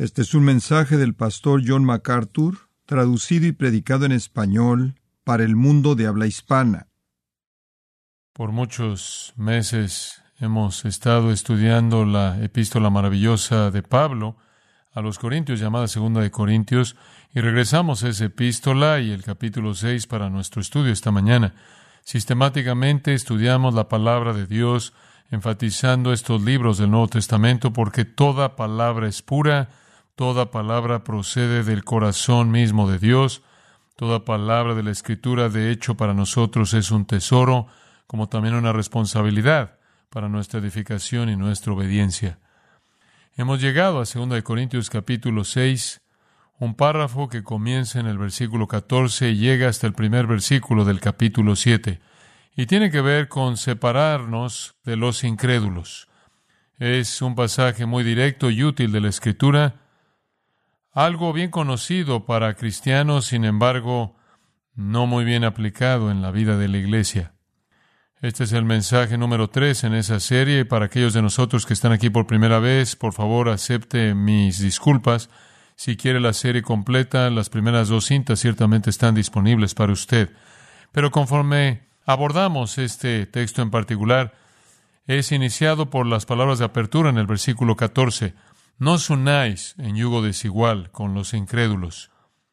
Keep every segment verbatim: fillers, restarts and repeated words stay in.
Este es un mensaje del pastor John MacArthur, traducido y predicado en español para el mundo de habla hispana. Por muchos meses hemos estado estudiando la epístola maravillosa de Pablo a los Corintios, llamada Segunda de Corintios, y regresamos a esa epístola y el capítulo seis para nuestro estudio esta mañana. Sistemáticamente estudiamos la palabra de Dios, enfatizando estos libros del Nuevo Testamento, porque toda palabra es pura, toda palabra procede del corazón mismo de Dios, toda palabra de la Escritura, de hecho, para nosotros es un tesoro, como también una responsabilidad para nuestra edificación y nuestra obediencia. Hemos llegado a Segunda de Corintios capítulo seis, un párrafo que comienza en el versículo catorce y llega hasta el primer versículo del capítulo siete, y tiene que ver con separarnos de los incrédulos. Es un pasaje muy directo y útil de la Escritura, algo bien conocido para cristianos, sin embargo, no muy bien aplicado en la vida de la iglesia. Este es el mensaje número tres en esa serie, y para aquellos de nosotros que están aquí por primera vez, por favor, acepte mis disculpas. Si quiere la serie completa, las primeras dos cintas ciertamente están disponibles para usted. Pero conforme abordamos este texto en particular, es iniciado por las palabras de apertura en el versículo catorce. No os unáis en yugo desigual con los incrédulos.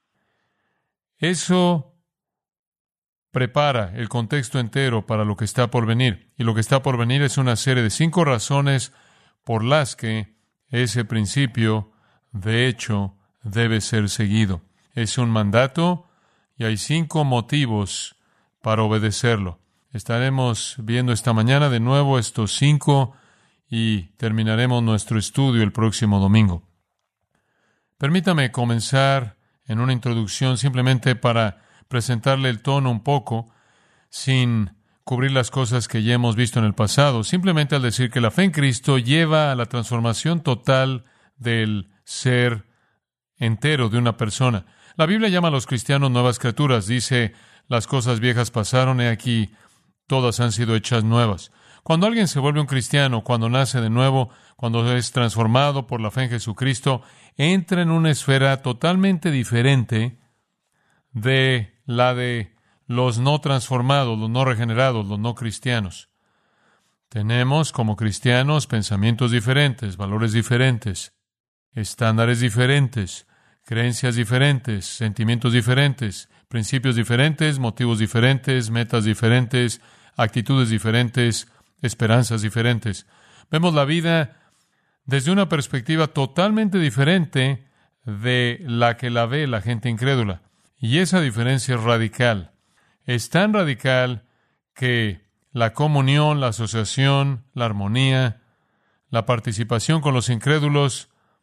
Eso prepara el contexto entero para lo que está por venir. Y lo que está por venir es una serie de cinco razones por las que ese principio, de hecho, debe ser seguido. Es un mandato y hay cinco motivos para obedecerlo. Estaremos viendo esta mañana de nuevo estos cinco y terminaremos nuestro estudio el próximo domingo. Permítame comenzar en una introducción simplemente para presentarle el tono un poco, sin cubrir las cosas que ya hemos visto en el pasado, simplemente al decir que la fe en Cristo lleva a la transformación total del ser entero de una persona. La Biblia llama a los cristianos nuevas criaturas, dice, las cosas viejas pasaron, he aquí, todas han sido hechas nuevas. Cuando alguien se vuelve un cristiano, cuando nace de nuevo, cuando es transformado por la fe en Jesucristo, entra en una esfera totalmente diferente de la de los no transformados, los no regenerados, los no cristianos. Tenemos como cristianos pensamientos diferentes, valores diferentes, estándares diferentes, creencias diferentes, sentimientos diferentes, principios diferentes, motivos diferentes, metas diferentes, actitudes diferentes, esperanzas diferentes. Vemos la vida desde una perspectiva totalmente diferente de la que la ve la gente incrédula. Y esa diferencia es radical. Es tan radical que la comunión, la asociación, la armonía, la participación con los incrédulos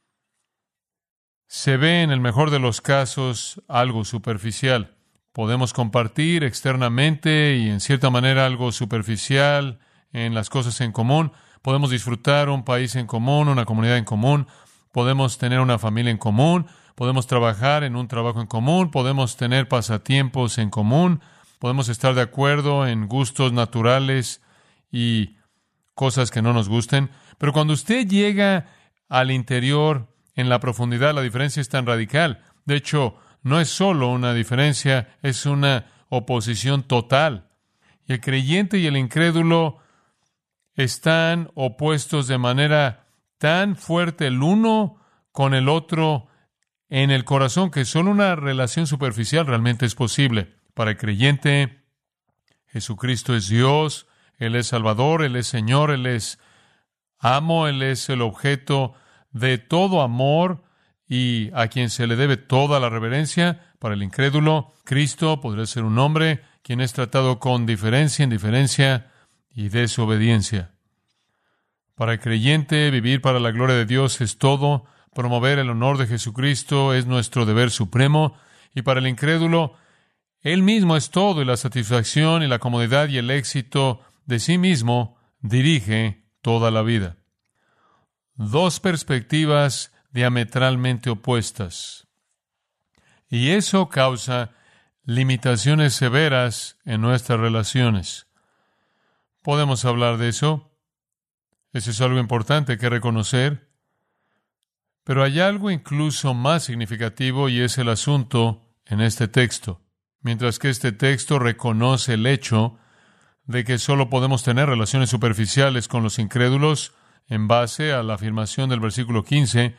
se ve en el mejor de los casos algo superficial. Podemos compartir externamente y en cierta manera algo superficial en las cosas en común. Podemos disfrutar un país en común, una comunidad en común. Podemos tener una familia en común. Podemos trabajar en un trabajo en común. Podemos tener pasatiempos en común. Podemos estar de acuerdo en gustos naturales y cosas que no nos gusten. Pero cuando usted llega al interior, en la profundidad, la diferencia es tan radical. De hecho, no es solo una diferencia, es una oposición total. Y el creyente y el incrédulo están opuestos de manera tan fuerte el uno con el otro en el corazón que solo una relación superficial realmente es posible. Para el creyente, Jesucristo es Dios, Él es Salvador, Él es Señor, Él es amo, Él es el objeto de todo amor y a quien se le debe toda la reverencia. Para el incrédulo, Cristo podría ser un hombre quien es tratado con diferencia, indiferencia y desobediencia. Para el creyente, vivir para la gloria de Dios es todo. Promover el honor de Jesucristo es nuestro deber supremo. Y para el incrédulo, Él mismo es todo, y la satisfacción y la comodidad y el éxito de sí mismo dirige toda la vida. Dos perspectivas diametralmente opuestas. Y eso causa limitaciones severas en nuestras relaciones. Podemos hablar de eso. Eso es algo importante que reconocer. Pero hay algo incluso más significativo y es el asunto en este texto. Mientras que este texto reconoce el hecho de que solo podemos tener relaciones superficiales con los incrédulos en base a la afirmación del versículo quince,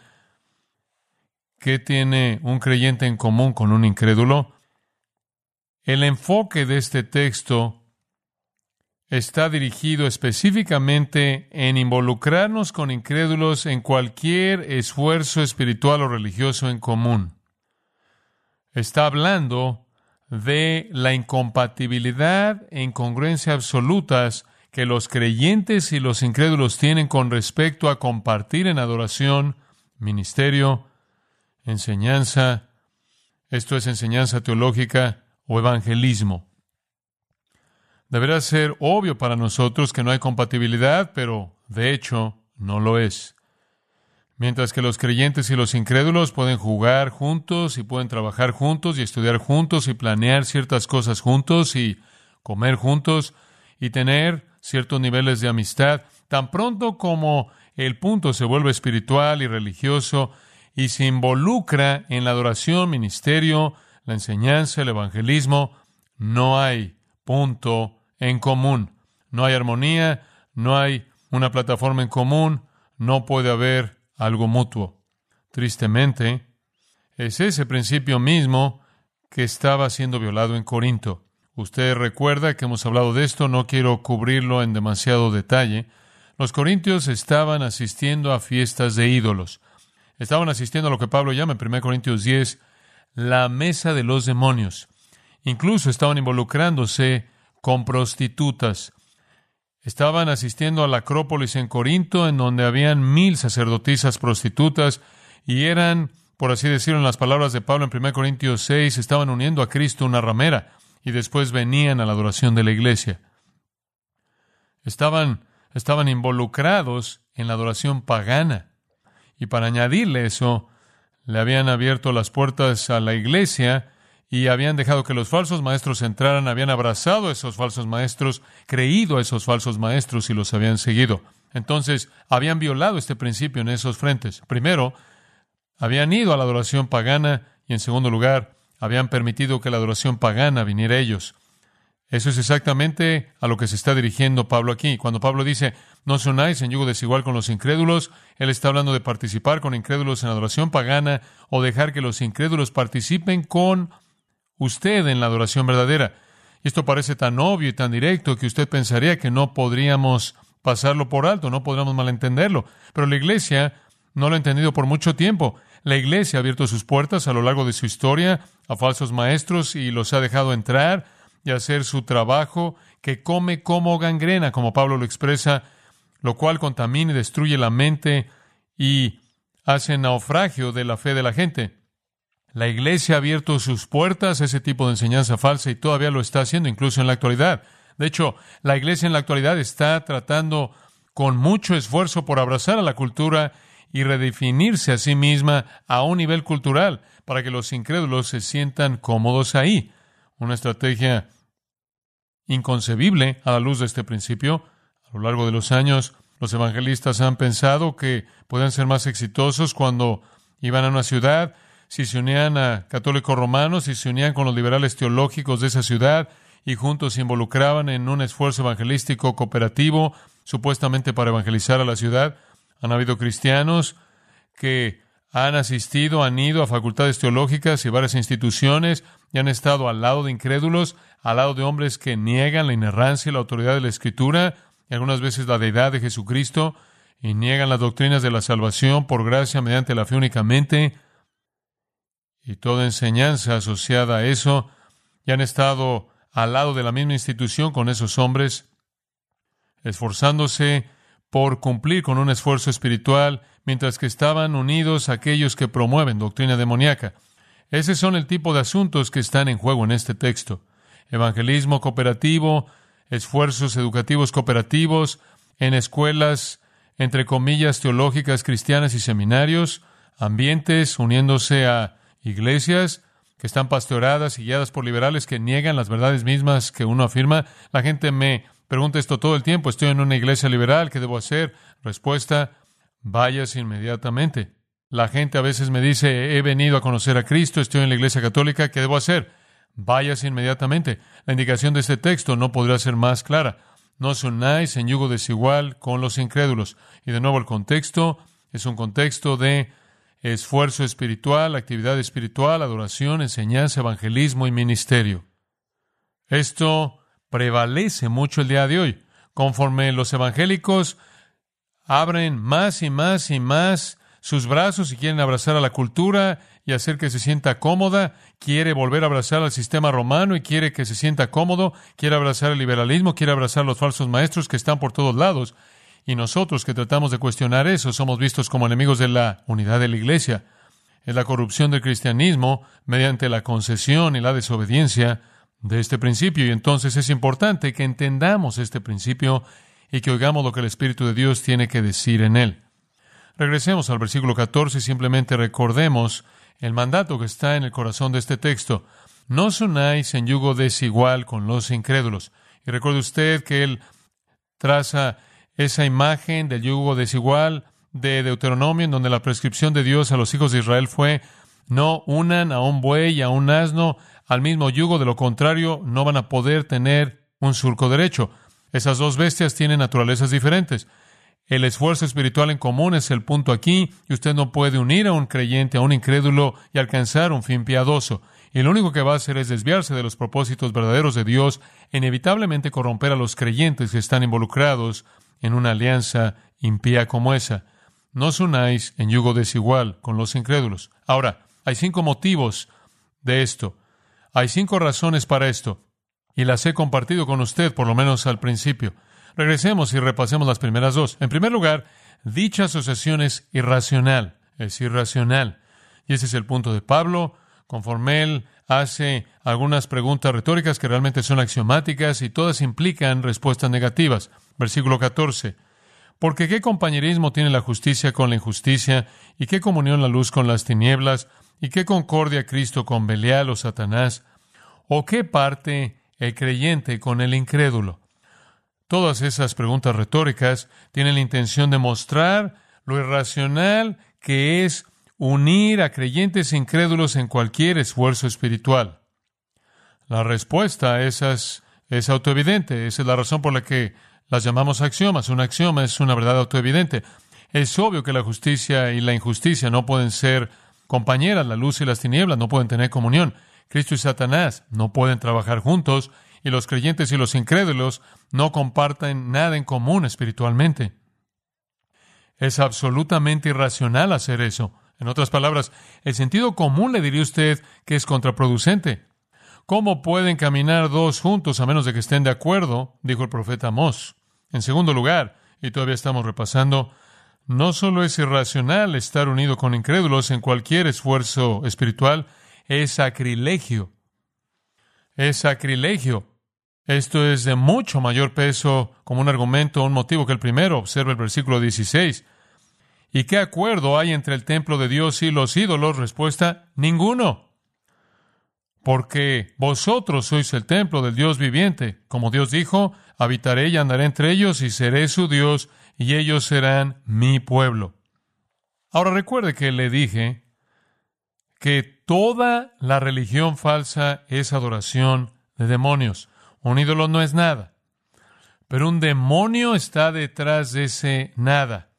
¿qué tiene un creyente en común con un incrédulo? El enfoque de este texto está dirigido específicamente en involucrarnos con incrédulos en cualquier esfuerzo espiritual o religioso en común. Está hablando de la incompatibilidad e incongruencia absolutas que los creyentes y los incrédulos tienen con respecto a compartir en adoración, ministerio, enseñanza, esto es enseñanza teológica o evangelismo. Deberá ser obvio para nosotros que no hay compatibilidad, pero de hecho no lo es. Mientras que los creyentes y los incrédulos pueden jugar juntos y pueden trabajar juntos y estudiar juntos y planear ciertas cosas juntos y comer juntos y tener ciertos niveles de amistad, tan pronto como el punto se vuelve espiritual y religioso y se involucra en la adoración, ministerio, la enseñanza, el evangelismo, no hay punto en común. No hay armonía, no hay una plataforma en común, no puede haber algo mutuo. Tristemente, es ese principio mismo que estaba siendo violado en Corinto. Usted recuerda que hemos hablado de esto, no quiero cubrirlo en demasiado detalle. Los corintios estaban asistiendo a fiestas de ídolos. Estaban asistiendo a lo que Pablo llama en primera Corintios diez, la mesa de los demonios. Incluso estaban involucrándose con prostitutas. Estaban asistiendo a la Acrópolis en Corinto, en donde habían mil sacerdotisas prostitutas, y eran, por así decirlo, en las palabras de Pablo en primera Corintios seis, estaban uniendo a Cristo una ramera, y después venían a la adoración de la iglesia. Estaban, estaban involucrados en la adoración pagana. Y para añadirle eso, le habían abierto las puertas a la iglesia y habían dejado que los falsos maestros entraran, habían abrazado a esos falsos maestros, creído a esos falsos maestros y los habían seguido. Entonces, habían violado este principio en esos frentes. Primero, habían ido a la adoración pagana y, en segundo lugar, habían permitido que la adoración pagana viniera a ellos. Eso es exactamente a lo que se está dirigiendo Pablo aquí. Cuando Pablo dice, no os unáis en yugo desigual con los incrédulos, él está hablando de participar con incrédulos en adoración pagana o dejar que los incrédulos participen con usted en la adoración verdadera. Y esto parece tan obvio y tan directo que usted pensaría que no podríamos pasarlo por alto, no podríamos malentenderlo. Pero la iglesia no lo ha entendido por mucho tiempo. La iglesia ha abierto sus puertas a lo largo de su historia a falsos maestros y los ha dejado entrar y hacer su trabajo, que come como gangrena, como Pablo lo expresa, lo cual contamina y destruye la mente y hace naufragio de la fe de la gente. La iglesia ha abierto sus puertas a ese tipo de enseñanza falsa y todavía lo está haciendo, incluso en la actualidad. De hecho, la iglesia en la actualidad está tratando con mucho esfuerzo por abrazar a la cultura y redefinirse a sí misma a un nivel cultural para que los incrédulos se sientan cómodos ahí. Una estrategia inconcebible a la luz de este principio. A lo largo de los años, los evangelistas han pensado que podían ser más exitosos cuando iban a una ciudad, si se unían a católicos romanos, si se unían con los liberales teológicos de esa ciudad y juntos se involucraban en un esfuerzo evangelístico cooperativo, supuestamente para evangelizar a la ciudad. Han habido cristianos que han asistido, han ido a facultades teológicas y varias instituciones y han estado al lado de incrédulos, al lado de hombres que niegan la inerrancia y la autoridad de la Escritura y algunas veces la deidad de Jesucristo y niegan las doctrinas de la salvación por gracia mediante la fe únicamente y toda enseñanza asociada a eso, y han estado al lado de la misma institución con esos hombres, esforzándose por cumplir con un esfuerzo espiritual, mientras que estaban unidos a aquellos que promueven doctrina demoníaca. Ese son el tipo de asuntos que están en juego en este texto. Evangelismo cooperativo, esfuerzos educativos cooperativos, en escuelas, entre comillas, teológicas, cristianas y seminarios, ambientes uniéndose a iglesias que están pastoreadas y guiadas por liberales que niegan las verdades mismas que uno afirma. La gente me pregunta esto todo el tiempo. Estoy en una iglesia liberal, ¿qué debo hacer? Respuesta, váyase inmediatamente. La gente a veces me dice, he venido a conocer a Cristo, estoy en la Iglesia Católica, ¿qué debo hacer? Váyase inmediatamente. La indicación de este texto no podría ser más clara. No os unáis en yugo desigual con los incrédulos. Y de nuevo el contexto es un contexto de esfuerzo espiritual, actividad espiritual, adoración, enseñanza, evangelismo y ministerio. Esto prevalece mucho el día de hoy. Conforme los evangélicos abren más y más y más sus brazos y quieren abrazar a la cultura y hacer que se sienta cómoda, quiere volver a abrazar al sistema romano y quiere que se sienta cómodo, quiere abrazar el liberalismo, quiere abrazar a los falsos maestros que están por todos lados. Y nosotros que tratamos de cuestionar eso somos vistos como enemigos de la unidad de la Iglesia. Es la corrupción del cristianismo mediante la concesión y la desobediencia de este principio. Y entonces es importante que entendamos este principio y que oigamos lo que el Espíritu de Dios tiene que decir en él. Regresemos al versículo catorce y simplemente recordemos el mandato que está en el corazón de este texto. No os unáis en yugo desigual con los incrédulos. Y recuerde usted que él traza esa imagen del yugo desigual de Deuteronomio, en donde la prescripción de Dios a los hijos de Israel fue: no unan a un buey y a un asno al mismo yugo, de lo contrario no van a poder tener un surco derecho. Esas dos bestias tienen naturalezas diferentes. El esfuerzo espiritual en común es el punto aquí, y usted no puede unir a un creyente, a un incrédulo, y alcanzar un fin piadoso. Y lo único que va a hacer es desviarse de los propósitos verdaderos de Dios, e inevitablemente corromper a los creyentes que están involucrados en una alianza impía como esa. No os unáis en yugo desigual con los incrédulos. Ahora, hay cinco motivos de esto. Hay cinco razones para esto, y las he compartido con usted, por lo menos al principio. Regresemos y repasemos las primeras dos. En primer lugar, dicha asociación es irracional, es irracional. Y ese es el punto de Pablo, conforme él hace algunas preguntas retóricas que realmente son axiomáticas y todas implican respuestas negativas. Versículo catorce. Porque ¿qué compañerismo tiene la justicia con la injusticia? ¿Y qué comunión la luz con las tinieblas? ¿Y qué concordia Cristo con Belial o Satanás? ¿O qué parte el creyente con el incrédulo? Todas esas preguntas retóricas tienen la intención de mostrar lo irracional que es unir a creyentes incrédulos en cualquier esfuerzo espiritual. La respuesta a esas es autoevidente. Esa es la razón por la que las llamamos axiomas. Un axioma es una verdad autoevidente. Es obvio que la justicia y la injusticia no pueden ser compañeras. La luz y las tinieblas no pueden tener comunión. Cristo y Satanás no pueden trabajar juntos, y los creyentes y los incrédulos no comparten nada en común espiritualmente. Es absolutamente irracional hacer eso. En otras palabras, el sentido común le diría usted que es contraproducente. ¿Cómo pueden caminar dos juntos a menos de que estén de acuerdo?, dijo el profeta Amós. En segundo lugar, y todavía estamos repasando, no solo es irracional estar unido con incrédulos en cualquier esfuerzo espiritual, es sacrilegio. Es sacrilegio. Esto es de mucho mayor peso como un argumento o un motivo que el primero. Observa el versículo dieciséis. ¿Y qué acuerdo hay entre el templo de Dios y los ídolos? Respuesta: ninguno. Porque vosotros sois el templo del Dios viviente. Como Dios dijo, habitaré y andaré entre ellos y seré su Dios y ellos serán mi pueblo. Ahora recuerde que le dije que toda la religión falsa es adoración de demonios. Un ídolo no es nada, pero un demonio está detrás de ese nada,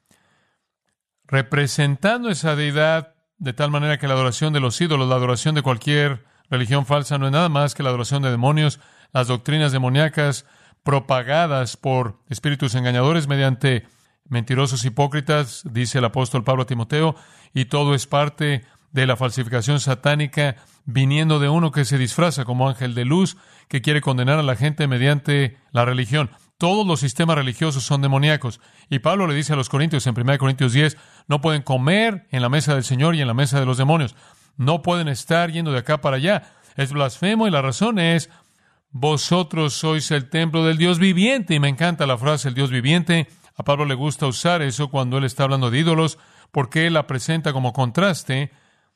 representando esa deidad, de tal manera que la adoración de los ídolos, la adoración de cualquier religión falsa, no es nada más que la adoración de demonios, las doctrinas demoníacas propagadas por espíritus engañadores mediante mentirosos hipócritas, dice el apóstol Pablo a Timoteo, y todo es parte de la falsificación satánica viniendo de uno que se disfraza como ángel de luz, que quiere condenar a la gente mediante la religión. Todos los sistemas religiosos son demoníacos. Y Pablo le dice a los corintios en primera Corintios diez, no pueden comer en la mesa del Señor y en la mesa de los demonios. No pueden estar yendo de acá para allá. Es blasfemo, y la razón es: vosotros sois el templo del Dios viviente. Y me encanta la frase el Dios viviente. A Pablo le gusta usar eso cuando él está hablando de ídolos, porque él la presenta como contraste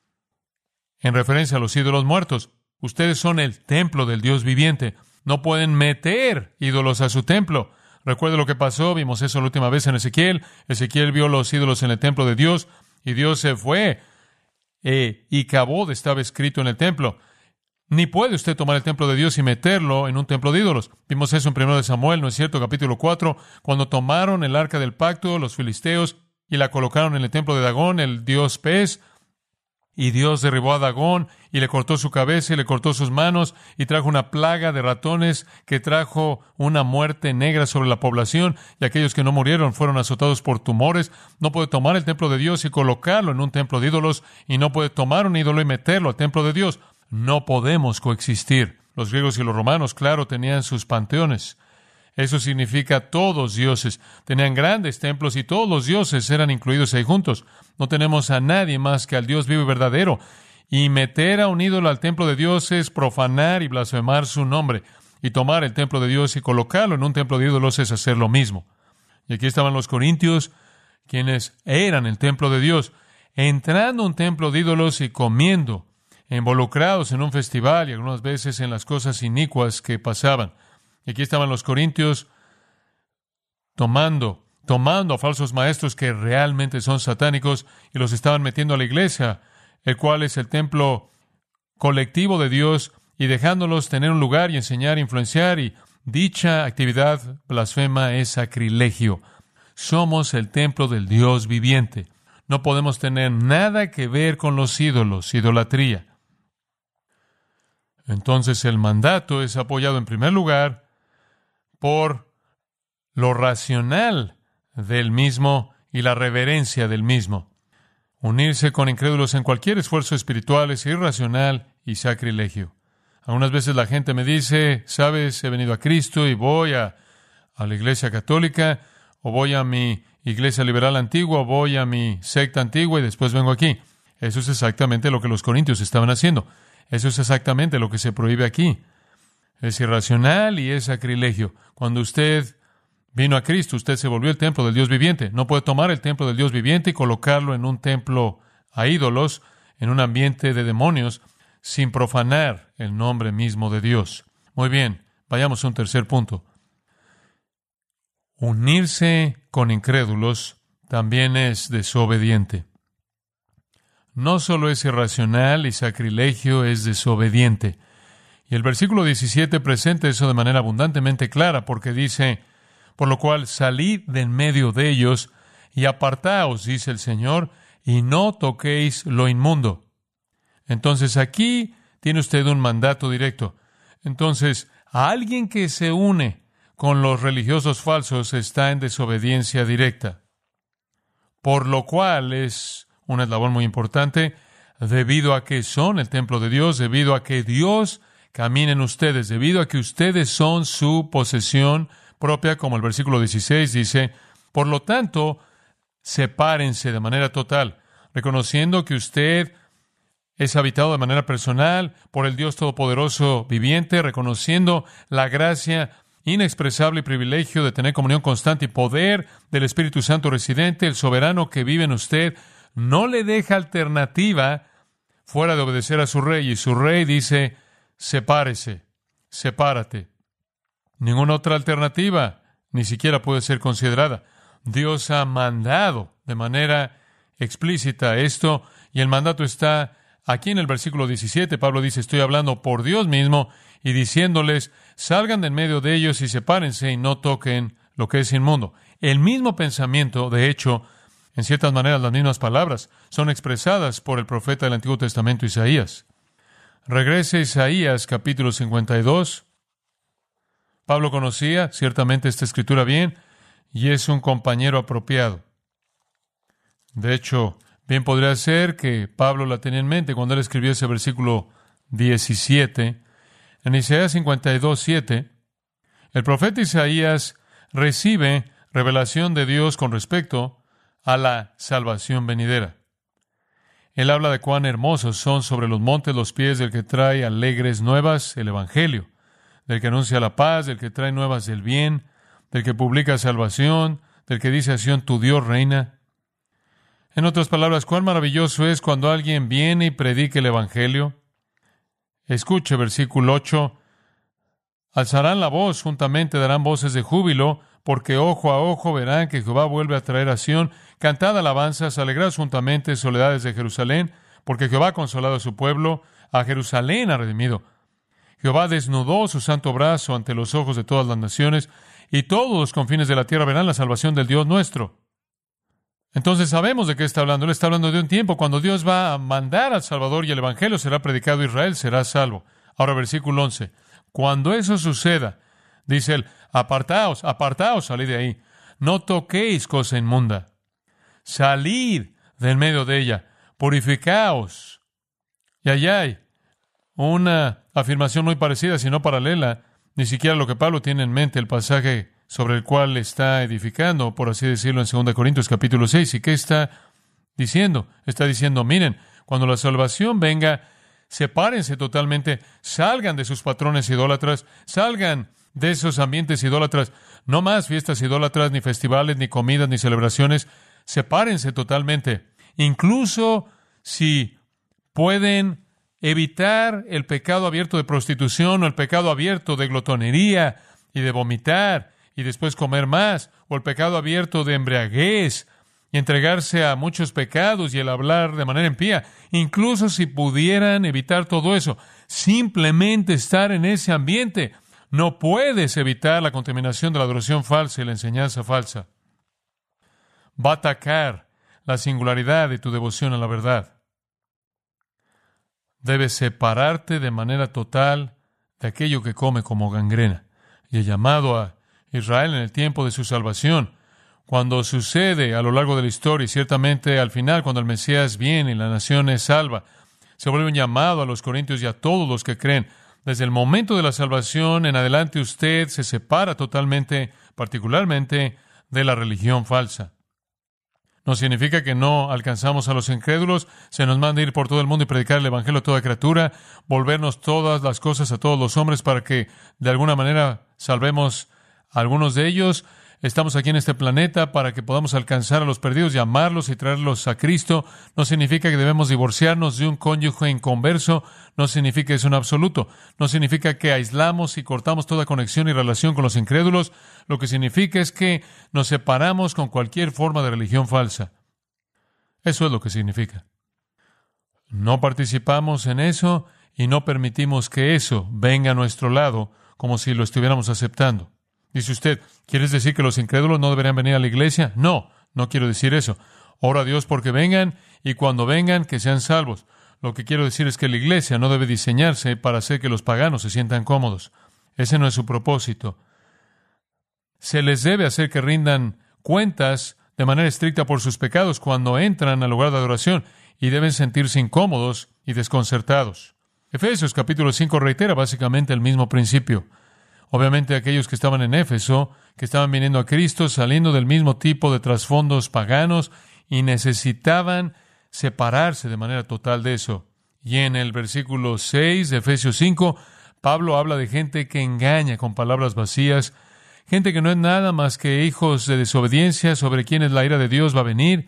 en referencia a los ídolos muertos. Ustedes son el templo del Dios viviente. No pueden meter ídolos a su templo. Recuerde lo que pasó. Vimos eso la última vez en Ezequiel. Ezequiel vio los ídolos en el templo de Dios Y Dios se fue eh, y Cabod estaba escrito en el templo. Ni puede usted tomar el templo de Dios y meterlo en un templo de ídolos. Vimos eso en primero de Samuel, ¿no es cierto? Capítulo cuatro, cuando tomaron el arca del pacto, los filisteos, y la colocaron en el templo de Dagón, el dios pez, y Dios derribó a Dagón y le cortó su cabeza y le cortó sus manos y trajo una plaga de ratones que trajo una muerte negra sobre la población, y aquellos que no murieron fueron azotados por tumores. No puede tomar el templo de Dios y colocarlo en un templo de ídolos, y no puede tomar un ídolo y meterlo al templo de Dios. No podemos coexistir. Los griegos y los romanos, claro, tenían sus panteones. Eso significa todos dioses. Tenían grandes templos y todos los dioses eran incluidos ahí juntos. No tenemos a nadie más que al Dios vivo y verdadero. Y meter a un ídolo al templo de Dios es profanar y blasfemar su nombre. Y tomar el templo de Dios y colocarlo en un templo de ídolos es hacer lo mismo. Y aquí estaban los corintios, quienes eran el templo de Dios, entrando a un templo de ídolos y comiendo, involucrados en un festival y algunas veces en las cosas inicuas que pasaban. Y aquí estaban los corintios tomando, tomando a falsos maestros que realmente son satánicos y los estaban metiendo a la iglesia, el cual es el templo colectivo de Dios, y dejándolos tener un lugar y enseñar, influenciar, y dicha actividad blasfema es sacrilegio. Somos el templo del Dios viviente. No podemos tener nada que ver con los ídolos, idolatría. Entonces el mandato es apoyado en primer lugar por lo racional del mismo y la reverencia del mismo. Unirse con incrédulos en cualquier esfuerzo espiritual es irracional y sacrilegio. Algunas veces la gente me dice, sabes, he venido a Cristo y voy a, a la iglesia católica, o voy a mi iglesia liberal antigua, o voy a mi secta antigua y después vengo aquí. Eso es exactamente lo que los corintios estaban haciendo. Eso es exactamente lo que se prohíbe aquí. Es irracional y es sacrilegio. Cuando usted vino a Cristo, usted se volvió el templo del Dios viviente. No puede tomar el templo del Dios viviente y colocarlo en un templo a ídolos, en un ambiente de demonios, sin profanar el nombre mismo de Dios. Muy bien, vayamos a un tercer punto. Unirse con incrédulos también es desobediente. No solo es irracional y sacrilegio, es desobediente. Y el versículo diecisiete presenta eso de manera abundantemente clara, porque dice, por lo cual salid de en medio de ellos y apartaos, dice el Señor, y no toquéis lo inmundo. Entonces aquí tiene usted un mandato directo. Entonces, a alguien que se une con los religiosos falsos está en desobediencia directa. Por lo cual es un eslabón muy importante, debido a que son el templo de Dios, debido a que Dios camina en ustedes, debido a que ustedes son su posesión propia, como el versículo dieciséis dice. Por lo tanto, sepárense de manera total, reconociendo que usted es habitado de manera personal por el Dios Todopoderoso viviente, reconociendo la gracia inexpresable y privilegio de tener comunión constante y poder del Espíritu Santo residente, el soberano que vive en usted. No le deja alternativa fuera de obedecer a su rey, y su rey dice, sepárese, sepárate. Ninguna otra alternativa ni siquiera puede ser considerada. Dios ha mandado de manera explícita esto, y el mandato está aquí en el versículo diecisiete. Pablo dice, estoy hablando por Dios mismo y diciéndoles, salgan de en medio de ellos y sepárense y no toquen lo que es inmundo. El mismo pensamiento, de hecho, en ciertas maneras las mismas palabras, son expresadas por el profeta del Antiguo Testamento, Isaías. Regrese a Isaías capítulo cincuenta y dos. Pablo conocía ciertamente esta escritura bien y es un compañero apropiado. De hecho, bien podría ser que Pablo la tenía en mente cuando él escribió ese versículo diecisiete. En Isaías cincuenta y dos, siete, el profeta Isaías recibe revelación de Dios con respecto a la salvación venidera. Él habla de cuán hermosos son sobre los montes los pies del que trae alegres nuevas, el Evangelio, del que anuncia la paz, del que trae nuevas del bien, del que publica salvación, del que dice a Sión, tu Dios reina. En otras palabras, cuán maravilloso es cuando alguien viene y predica el Evangelio. Escuche versículo ocho. Alzarán la voz, juntamente darán voces de júbilo, porque ojo a ojo verán que Jehová vuelve a traer a Sión. Cantad alabanzas, alegraos juntamente, soledades de Jerusalén, porque Jehová ha consolado a su pueblo, a Jerusalén ha redimido. Jehová desnudó su santo brazo ante los ojos de todas las naciones, y todos los confines de la tierra verán la salvación del Dios nuestro. Entonces sabemos de qué está hablando. Él está hablando de un tiempo cuando Dios va a mandar al Salvador y el Evangelio será predicado a Israel, será salvo. Ahora, versículo once. Cuando eso suceda, dice él, apartaos, apartaos, salid de ahí. No toquéis cosa inmunda. Salid de en medio de ella. Purificaos. Y allá hay una afirmación muy parecida, si no paralela, ni siquiera lo que Pablo tiene en mente, el pasaje sobre el cual está edificando, por así decirlo, en segunda Corintios capítulo seis. ¿Y qué está diciendo? Está diciendo, miren, cuando la salvación venga, sepárense totalmente, salgan de sus patrones idólatras, salgan de esos ambientes idólatras, no más fiestas idólatras, ni festivales, ni comidas, ni celebraciones, sepárense totalmente. Incluso si pueden evitar el pecado abierto de prostitución o el pecado abierto de glotonería y de vomitar y después comer más, o el pecado abierto de embriaguez y entregarse a muchos pecados y el hablar de manera impía, incluso si pudieran evitar todo eso, simplemente estar en ese ambiente, no puedes evitar la contaminación de la adoración falsa y la enseñanza falsa. Va a atacar la singularidad de tu devoción a la verdad. Debes separarte de manera total de aquello que come como gangrena. Y he llamado a Israel en el tiempo de su salvación, cuando sucede a lo largo de la historia, y ciertamente al final, cuando el Mesías viene y la nación es salva, se vuelve un llamado a los corintios y a todos los que creen. Desde el momento de la salvación en adelante, usted se separa totalmente, particularmente, de la religión falsa. No significa que no alcanzamos a los incrédulos, se nos manda ir por todo el mundo y predicar el Evangelio a toda criatura, volvernos todas las cosas a todos los hombres para que de alguna manera salvemos a algunos de ellos. Estamos aquí en este planeta para que podamos alcanzar a los perdidos, llamarlos y traerlos a Cristo. No significa que debemos divorciarnos de un cónyuge inconverso, no significa eso en absoluto. No significa que aislamos y cortamos toda conexión y relación con los incrédulos. Lo que significa es que nos separamos con cualquier forma de religión falsa. Eso es lo que significa. No participamos en eso y no permitimos que eso venga a nuestro lado como si lo estuviéramos aceptando. Dice usted, ¿quieres decir que los incrédulos no deberían venir a la iglesia? No, no quiero decir eso. Ora a Dios porque vengan y cuando vengan que sean salvos. Lo que quiero decir es que la iglesia no debe diseñarse para hacer que los paganos se sientan cómodos. Ese no es su propósito. Se les debe hacer que rindan cuentas de manera estricta por sus pecados cuando entran al lugar de adoración y deben sentirse incómodos y desconcertados. Efesios capítulo cinco reitera básicamente el mismo principio. Obviamente aquellos que estaban en Éfeso, que estaban viniendo a Cristo, saliendo del mismo tipo de trasfondos paganos y necesitaban separarse de manera total de eso. Y en el versículo seis de Efesios cinco, Pablo habla de gente que engaña con palabras vacías, gente que no es nada más que hijos de desobediencia sobre quienes la ira de Dios va a venir.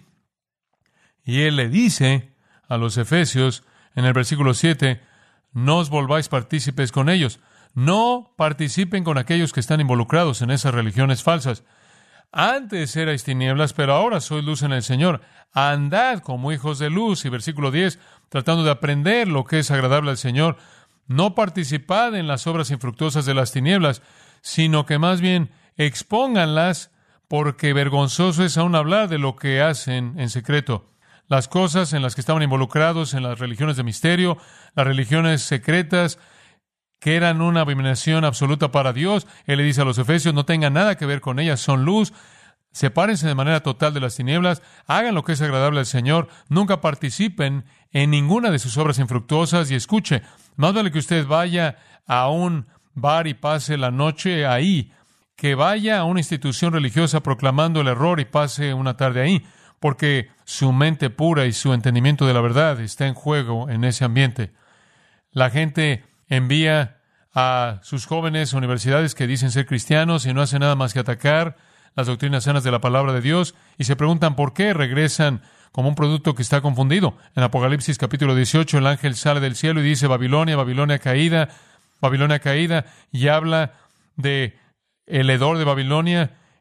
Y él le dice a los efesios en el versículo siete, no os volváis partícipes con ellos. No participen con aquellos que están involucrados en esas religiones falsas. Antes erais tinieblas, pero ahora sois luz en el Señor. Andad como hijos de luz. Y versículo diez, tratando de aprender lo que es agradable al Señor. No participad en las obras infructuosas de las tinieblas, sino que más bien expónganlas, porque vergonzoso es aún hablar de lo que hacen en secreto. Las cosas en las que estaban involucrados en las religiones de misterio, las religiones secretas, que eran una abominación absoluta para Dios. Él le dice a los efesios, no tengan nada que ver con ellas, son luz, sepárense de manera total de las tinieblas, hagan lo que es agradable al Señor, nunca participen en ninguna de sus obras infructuosas y escuche, más vale que usted vaya a un bar y pase la noche ahí, que vaya a una institución religiosa proclamando el error y pase una tarde ahí, porque su mente pura y su entendimiento de la verdad está en juego en ese ambiente. La gente envía a sus jóvenes a universidades que dicen ser cristianos y no hacen nada más que atacar las doctrinas sanas de la palabra de Dios y se preguntan por qué regresan como un producto que está confundido. En Apocalipsis capítulo dieciocho el ángel sale del cielo y dice Babilonia, Babilonia caída, Babilonia caída y habla de el hedor de Babilonia.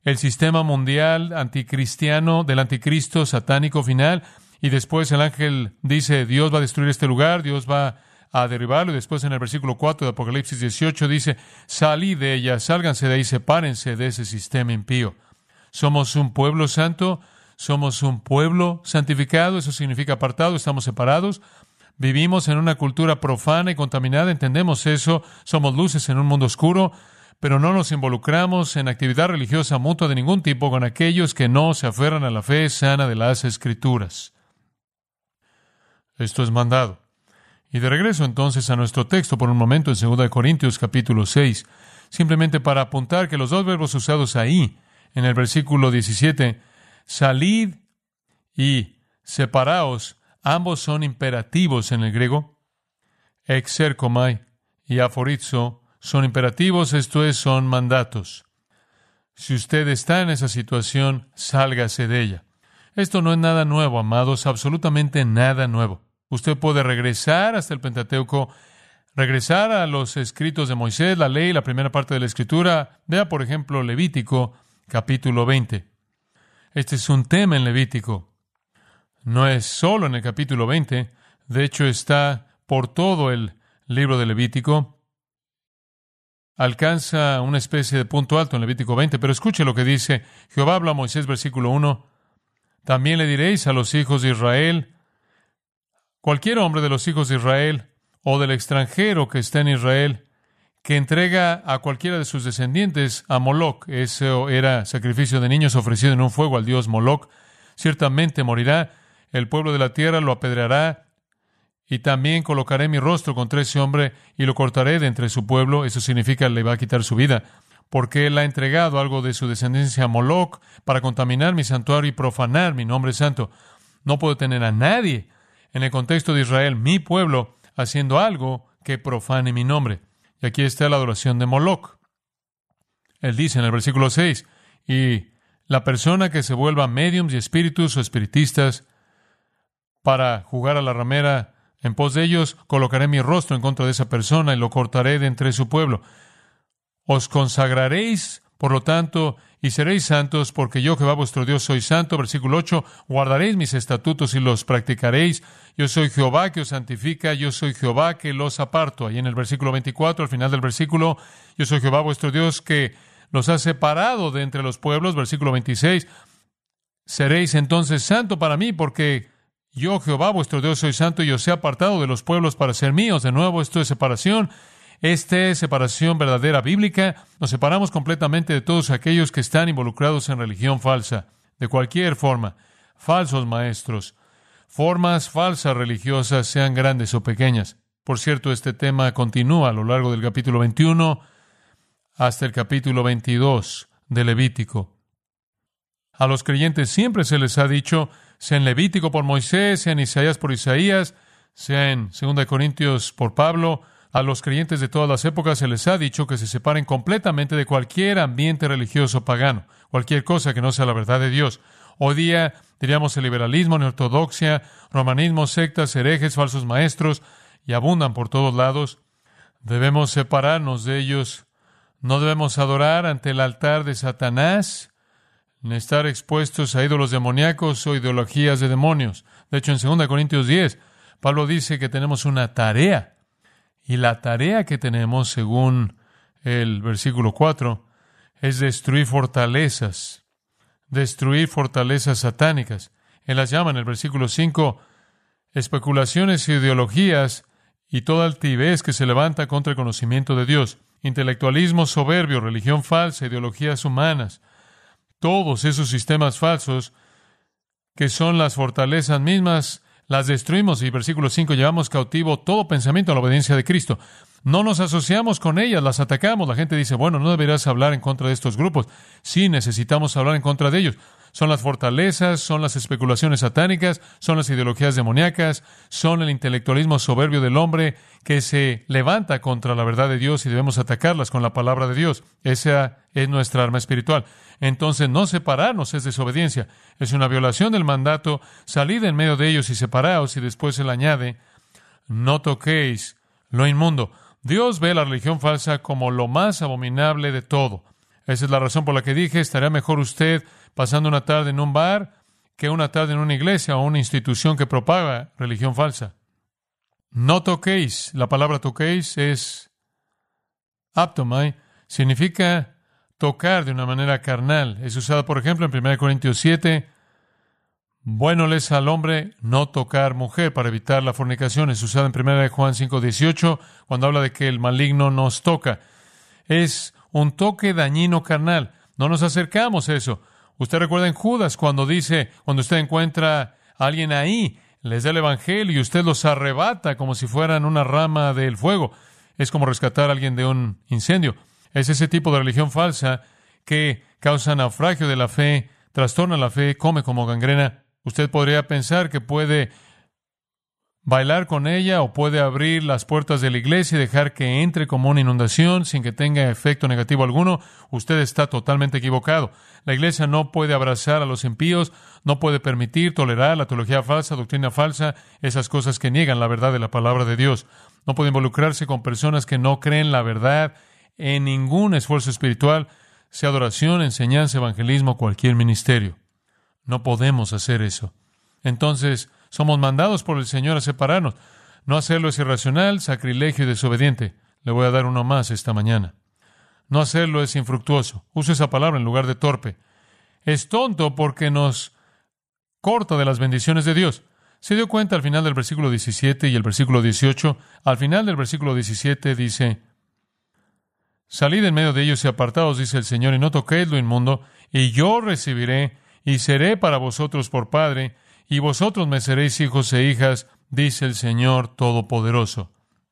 el sistema mundial anticristiano del anticristo satánico final, y después el ángel dice, Dios va a destruir este lugar, Dios va a derribarlo, y después en el versículo cuatro de Apocalipsis dieciocho dice, salid de ella, sálganse de ahí, sepárense de ese sistema impío. Somos un pueblo santo, somos un pueblo santificado, eso significa apartado, estamos separados. Vivimos en una cultura profana y contaminada, entendemos eso, somos luces en un mundo oscuro, pero no nos involucramos en actividad religiosa mutua de ningún tipo con aquellos que no se aferran a la fe sana de las Escrituras. Esto es mandado. Y de regreso entonces a nuestro texto por un momento en segunda de Corintios capítulo seis, simplemente para apuntar que los dos verbos usados ahí, en el versículo diecisiete, salid y separaos, ambos son imperativos en el griego. Exerkomai y aforizo son imperativos, esto es, son mandatos. Si usted está en esa situación, sálgase de ella. Esto no es nada nuevo, amados, absolutamente nada nuevo. Usted puede regresar hasta el Pentateuco, regresar a los escritos de Moisés, la ley, la primera parte de la Escritura. Vea, por ejemplo, Levítico, capítulo veinte. Este es un tema en Levítico. No es solo en el capítulo veinte, de hecho está por todo el libro de Levítico. Alcanza una especie de punto alto en Levítico veinte, pero escuche lo que dice Jehová habla a Moisés, versículo uno. También le diréis a los hijos de Israel, cualquier hombre de los hijos de Israel o del extranjero que esté en Israel, que entrega a cualquiera de sus descendientes a Moloc, eso era sacrificio de niños ofrecido en un fuego al dios Moloc, ciertamente morirá, el pueblo de la tierra lo apedreará, y también colocaré mi rostro contra ese hombre y lo cortaré de entre su pueblo, eso significa le va a quitar su vida, porque él ha entregado algo de su descendencia a Moloc para contaminar mi santuario y profanar mi nombre santo. No puedo tener a nadie en el contexto de Israel, mi pueblo, haciendo algo que profane mi nombre. Y aquí está la adoración de Moloc. Él dice en el versículo seis, y la persona que se vuelva médiums y espíritus o espiritistas para jugar a la ramera en pos de ellos, colocaré mi rostro en contra de esa persona y lo cortaré de entre su pueblo. Os consagraréis, por lo tanto, y seréis santos, porque yo, Jehová vuestro Dios, soy santo. Versículo ocho, guardaréis mis estatutos y los practicaréis. Yo soy Jehová que os santifica, yo soy Jehová que los aparto. Ahí en el versículo veinticuatro, al final del versículo, yo soy Jehová vuestro Dios que los ha separado de entre los pueblos. Versículo veintiséis, seréis entonces santo para mí, porque yo, Jehová vuestro Dios, soy santo y os he apartado de los pueblos para ser míos. De nuevo, esto es separación. Esta es separación verdadera bíblica. Nos separamos completamente de todos aquellos que están involucrados en religión falsa, de cualquier forma. Falsos maestros, formas falsas religiosas, sean grandes o pequeñas. Por cierto, este tema continúa a lo largo del capítulo veintiuno hasta el capítulo veintidós de Levítico. A los creyentes siempre se les ha dicho, sea en Levítico por Moisés, sea en Isaías por Isaías, sea en segunda de Corintios por Pablo, a los creyentes de todas las épocas se les ha dicho que se separen completamente de cualquier ambiente religioso pagano, cualquier cosa que no sea la verdad de Dios. Hoy día diríamos el liberalismo, neortodoxia, romanismo, sectas, herejes, falsos maestros, y abundan por todos lados. Debemos separarnos de ellos. No debemos adorar ante el altar de Satanás, ni estar expuestos a ídolos demoníacos o ideologías de demonios. De hecho, en segunda de Corintios diez, Pablo dice que tenemos una tarea. Y la tarea que tenemos, según el versículo cuatro, es destruir fortalezas. Destruir fortalezas satánicas. Él las llama en el versículo cinco, especulaciones, ideologías y toda altivez que se levanta contra el conocimiento de Dios. Intelectualismo soberbio, religión falsa, ideologías humanas. Todos esos sistemas falsos que son las fortalezas mismas, las destruimos. Y versículo cinco, llevamos cautivo todo pensamiento a la obediencia de Cristo. No nos asociamos con ellas, las atacamos. La gente dice, bueno, no deberías hablar en contra de estos grupos. Sí, necesitamos hablar en contra de ellos. Son las fortalezas, son las especulaciones satánicas, son las ideologías demoníacas, son el intelectualismo soberbio del hombre que se levanta contra la verdad de Dios y debemos atacarlas con la palabra de Dios. Esa es nuestra arma espiritual. Entonces, no separarnos es desobediencia. Es una violación del mandato. Salid en medio de ellos y separaos. Y después él añade, no toquéis lo inmundo. Dios ve la religión falsa como lo más abominable de todo. Esa es la razón por la que dije, estaría mejor usted pasando una tarde en un bar que una tarde en una iglesia o una institución que propaga religión falsa. No toquéis. La palabra toquéis es aptomai. Significa tocar de una manera carnal. Es usada, por ejemplo, en primera Corintios siete. Bueno les al hombre no tocar mujer para evitar la fornicación. Es usada en primera Juan cinco dieciocho, cuando habla de que el maligno nos toca. Es un toque dañino carnal. No nos acercamos a eso. Usted recuerda en Judas cuando dice, cuando usted encuentra a alguien ahí, les da el evangelio y usted los arrebata como si fueran una rama del fuego. Es como rescatar a alguien de un incendio. Es ese tipo de religión falsa que causa naufragio de la fe, trastorna la fe, come como gangrena. Usted podría pensar que puede bailar con ella o puede abrir las puertas de la iglesia y dejar que entre como una inundación sin que tenga efecto negativo alguno. Usted está totalmente equivocado. La iglesia no puede abrazar a los impíos, no puede permitir, tolerar la teología falsa, doctrina falsa, esas cosas que niegan la verdad de la palabra de Dios. No puede involucrarse con personas que no creen la verdad en ningún esfuerzo espiritual, sea adoración, enseñanza, evangelismo, cualquier ministerio. No podemos hacer eso. Entonces, somos mandados por el Señor a separarnos. No hacerlo es irracional, sacrilegio y desobediente. Le voy a dar uno más esta mañana. No hacerlo es infructuoso. Uso esa palabra en lugar de torpe. Es tonto porque nos corta de las bendiciones de Dios. ¿Se dio cuenta al final del versículo diecisiete y el versículo dieciocho? Al final del versículo diecisiete dice: salid en medio de ellos y apartaos, dice el Señor, y no toquéis lo inmundo, y yo recibiré y seré para vosotros por padre, y vosotros me seréis hijos e hijas, dice el Señor Todopoderoso.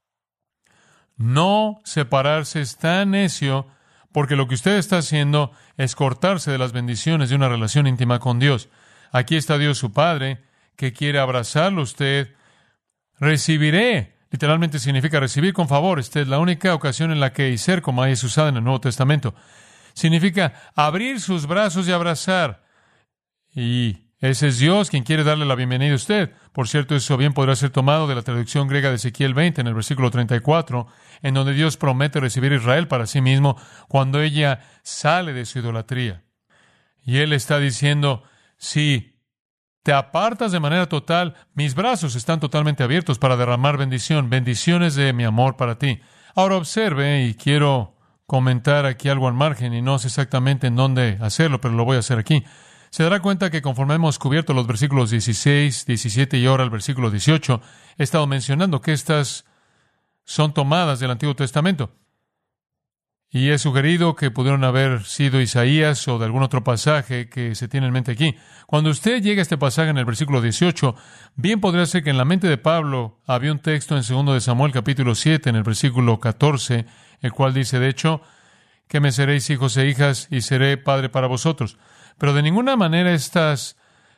No separarse es tan necio, porque lo que usted está haciendo es cortarse de las bendiciones de una relación íntima con Dios. Aquí está Dios su Padre, que quiere abrazarlo a usted. Recibiré, literalmente significa recibir con favor. Esta es la única ocasión en la que isercoma es usada en el Nuevo Testamento. Significa abrir sus brazos y abrazar. Y ese es Dios quien quiere darle la bienvenida a usted. Por cierto, eso bien podrá ser tomado de la traducción griega de Ezequiel veinte, en el versículo treinta y cuatro, en donde Dios promete recibir a Israel para sí mismo cuando ella sale de su idolatría. Y Él está diciendo, si te apartas de manera total, mis brazos están totalmente abiertos para derramar bendición, bendiciones de mi amor para ti. Ahora observe, y quiero comentar aquí algo al margen, y no sé exactamente en dónde hacerlo, pero lo voy a hacer aquí. Se dará cuenta que conforme hemos cubierto los versículos dieciséis, diecisiete y ahora el versículo dieciocho, he estado mencionando que estas son tomadas del Antiguo Testamento. Y he sugerido que pudieron haber sido Isaías o de algún otro pasaje que se tiene en mente aquí. Cuando usted llega a este pasaje en el versículo dieciocho, bien podría ser que en la mente de Pablo había un texto en segundo de Samuel capítulo siete, en el versículo catorce, el cual dice, de hecho, que me seréis hijos e hijas y seré padre para vosotros. Pero de ninguna manera estas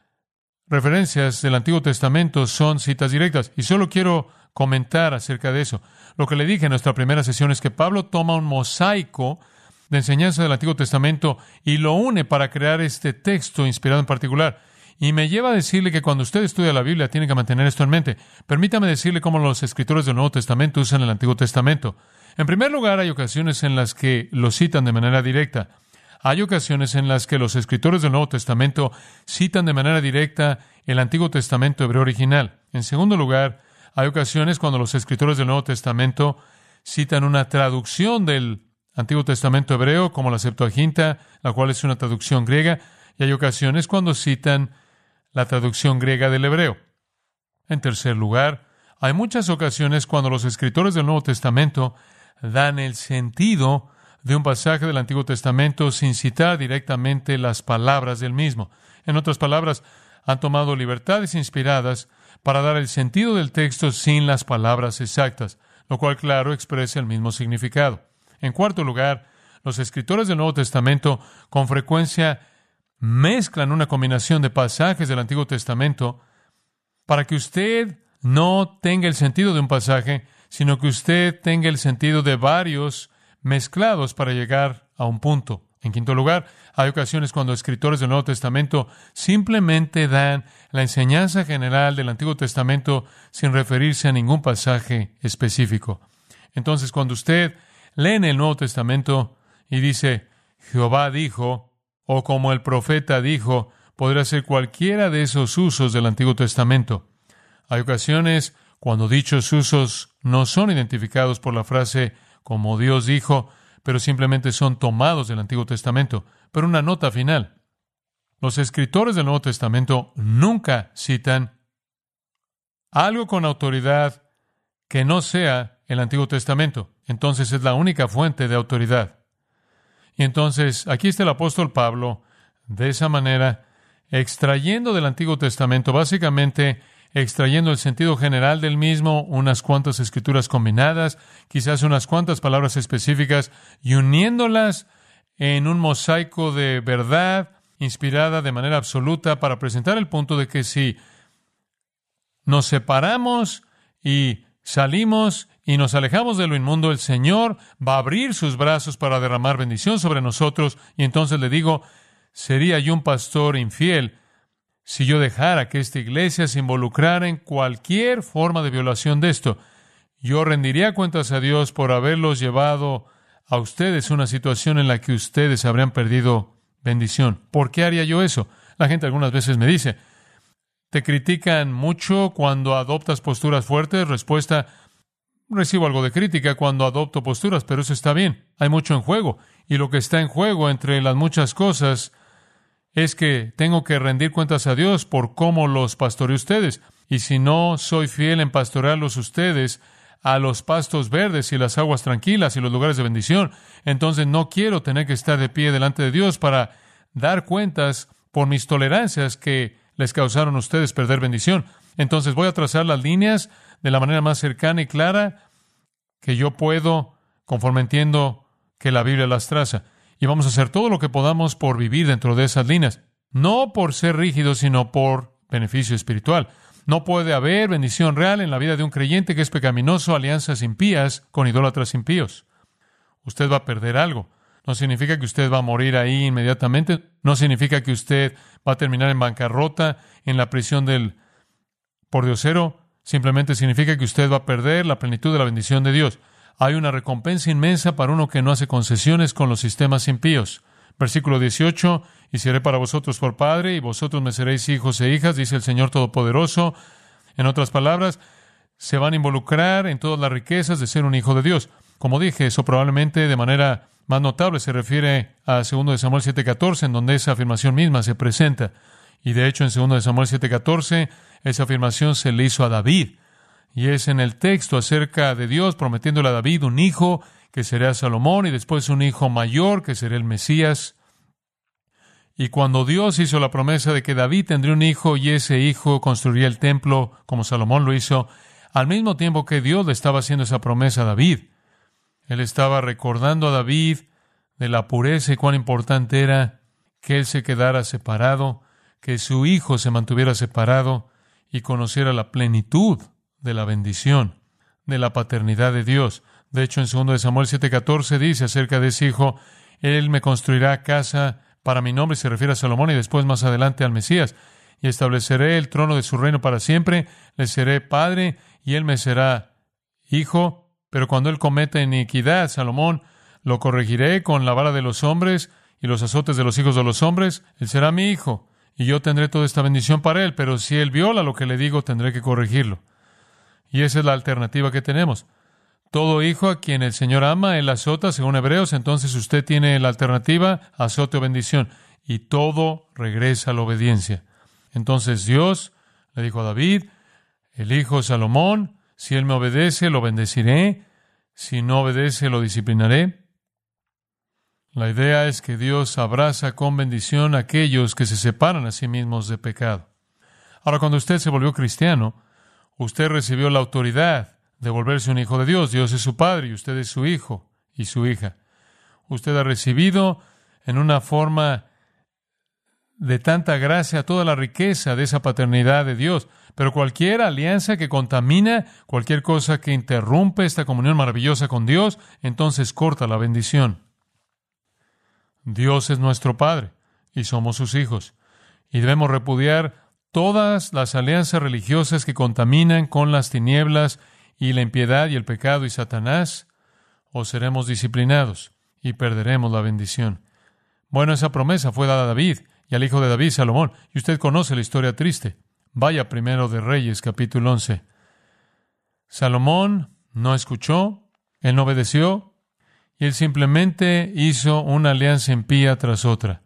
referencias del Antiguo Testamento son citas directas. Y solo quiero comentar acerca de eso. Lo que le dije en nuestra primera sesión es que Pablo toma un mosaico de enseñanza del Antiguo Testamento y lo une para crear este texto inspirado en particular. Y me lleva a decirle que cuando usted estudia la Biblia tiene que mantener esto en mente. Permítame decirle cómo los escritores del Nuevo Testamento usan el Antiguo Testamento. En primer lugar, hay ocasiones en las que lo citan de manera directa. Hay ocasiones en las que los escritores del Nuevo Testamento citan de manera directa el Antiguo Testamento hebreo original. En segundo lugar, hay ocasiones cuando los escritores del Nuevo Testamento citan una traducción del Antiguo Testamento hebreo, como la Septuaginta, la cual es una traducción griega, y hay ocasiones cuando citan la traducción griega del hebreo. En tercer lugar, hay muchas ocasiones cuando los escritores del Nuevo Testamento dan el sentido de un pasaje del Antiguo Testamento sin citar directamente las palabras del mismo. En otras palabras, han tomado libertades inspiradas para dar el sentido del texto sin las palabras exactas, lo cual, claro, expresa el mismo significado. En cuarto lugar, los escritores del Nuevo Testamento con frecuencia mezclan una combinación de pasajes del Antiguo Testamento para que usted no tenga el sentido de un pasaje, sino que usted tenga el sentido de varios mezclados para llegar a un punto. En quinto lugar, hay ocasiones cuando escritores del Nuevo Testamento simplemente dan la enseñanza general del Antiguo Testamento sin referirse a ningún pasaje específico. Entonces, cuando usted lee en el Nuevo Testamento y dice, Jehová dijo, o como el profeta dijo, podría ser cualquiera de esos usos del Antiguo Testamento. Hay ocasiones cuando dichos usos no son identificados por la frase como Dios dijo, pero simplemente son tomados del Antiguo Testamento. Pero una nota final. Los escritores del Nuevo Testamento nunca citan algo con autoridad que no sea el Antiguo Testamento. Entonces es la única fuente de autoridad. Y entonces aquí está el apóstol Pablo, de esa manera, extrayendo del Antiguo Testamento, básicamente extrayendo el sentido general del mismo, unas cuantas escrituras combinadas, quizás unas cuantas palabras específicas, y uniéndolas en un mosaico de verdad inspirada de manera absoluta para presentar el punto de que si nos separamos y salimos y nos alejamos de lo inmundo, el Señor va a abrir sus brazos para derramar bendición sobre nosotros. Y entonces le digo, ¿sería yo un pastor infiel si yo dejara que esta iglesia se involucrara en cualquier forma de violación de esto? Yo rendiría cuentas a Dios por haberlos llevado a ustedes a una situación en la que ustedes habrían perdido bendición. ¿Por qué haría yo eso? La gente algunas veces me dice, ¿te critican mucho cuando adoptas posturas fuertes? Respuesta, recibo algo de crítica cuando adopto posturas, pero eso está bien. Hay mucho en juego. Y lo que está en juego entre las muchas cosas es que tengo que rendir cuentas a Dios por cómo los pastoreé ustedes. Y si no soy fiel en pastorearlos ustedes a los pastos verdes y las aguas tranquilas y los lugares de bendición, entonces no quiero tener que estar de pie delante de Dios para dar cuentas por mis tolerancias que les causaron a ustedes perder bendición. Entonces voy a trazar las líneas de la manera más cercana y clara que yo puedo, conforme entiendo que la Biblia las traza. Y vamos a hacer todo lo que podamos por vivir dentro de esas líneas. No por ser rígidos, sino por beneficio espiritual. No puede haber bendición real en la vida de un creyente que es pecaminoso, alianzas impías con idólatras impíos. Usted va a perder algo. No significa que usted va a morir ahí inmediatamente. No significa que usted va a terminar en bancarrota, en la prisión del pordiosero. Simplemente significa que usted va a perder la plenitud de la bendición de Dios. Hay una recompensa inmensa para uno que no hace concesiones con los sistemas impíos. Versículo dieciocho, y seré para vosotros por padre, y vosotros me seréis hijos e hijas, dice el Señor Todopoderoso. En otras palabras, se van a involucrar en todas las riquezas de ser un hijo de Dios. Como dije, eso probablemente de manera más notable se refiere a segundo de Samuel siete catorce, en donde esa afirmación misma se presenta. Y de hecho, en segundo de Samuel siete catorce, esa afirmación se le hizo a David. Y es en el texto acerca de Dios prometiéndole a David un hijo que será Salomón y después un hijo mayor que será el Mesías. Y cuando Dios hizo la promesa de que David tendría un hijo y ese hijo construiría el templo como Salomón lo hizo, al mismo tiempo que Dios le estaba haciendo esa promesa a David, Él estaba recordando a David de la pureza y cuán importante era que él se quedara separado, que su hijo se mantuviera separado y conociera la plenitud de la bendición, de la paternidad de Dios. De hecho, en segundo de Samuel siete catorce dice acerca de ese hijo, Él me construirá casa para mi nombre, se refiere a Salomón, y después más adelante al Mesías, y estableceré el trono de su reino para siempre, le seré padre, y él me será hijo, pero cuando él cometa iniquidad, Salomón, lo corregiré con la vara de los hombres y los azotes de los hijos de los hombres, él será mi hijo, y yo tendré toda esta bendición para él, pero si él viola lo que le digo, tendré que corregirlo. Y esa es la alternativa que tenemos. Todo hijo a quien el Señor ama, Él azota, según Hebreos, entonces usted tiene la alternativa, azote o bendición. Y todo regresa a la obediencia. Entonces Dios le dijo a David, el hijo Salomón, si él me obedece, lo bendeciré. Si no obedece, lo disciplinaré. La idea es que Dios abraza con bendición a aquellos que se separan a sí mismos de pecado. Ahora, cuando usted se volvió cristiano, usted recibió la autoridad de volverse un hijo de Dios. Dios es su Padre y usted es su hijo y su hija. Usted ha recibido en una forma de tanta gracia toda la riqueza de esa paternidad de Dios. Pero cualquier alianza que contamina, cualquier cosa que interrumpe esta comunión maravillosa con Dios, entonces corta la bendición. Dios es nuestro Padre y somos sus hijos. Y debemos repudiar todas las alianzas religiosas que contaminan con las tinieblas y la impiedad y el pecado y Satanás, o seremos disciplinados y perderemos la bendición. Bueno, esa promesa fue dada a David y al hijo de David, Salomón. Y usted conoce la historia triste. Vaya primero de Reyes, capítulo once. Salomón no escuchó, él no obedeció, y él simplemente hizo una alianza impía tras otra.